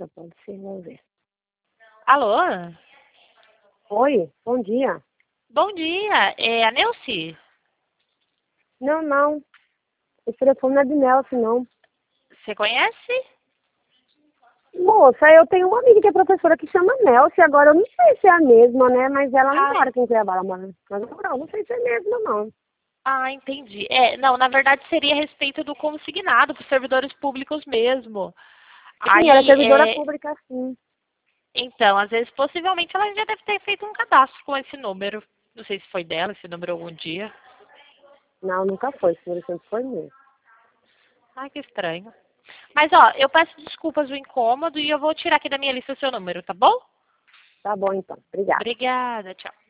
Só pode ser, vamos ver. Alô? Oi, bom dia. Bom dia, é a Neuci? Não, não. Esse telefone não é de Nelson, não. Você conhece? Moça, eu tenho uma amiga que é professora que chama Nelson. Agora eu não sei se é a mesma, né? Mas ela não Ah, mora aqui em Cuiabá, ela mora. Mas eu não sei se é mesmo, não. entendi. Não, na verdade seria a respeito do consignado para os servidores públicos mesmo. Sim, ela é Aí, servidora pública, sim. então, às vezes, possivelmente ela já deve ter feito um cadastro com esse número. Não sei se foi dela, esse número algum dia. Não, nunca foi. Senhora sempre foi mesmo. Ai, que estranho. Mas, ó, eu peço desculpas do incômodo e eu vou tirar aqui da minha lista o seu número, tá bom? Tá bom, então. Obrigada. Obrigada, tchau.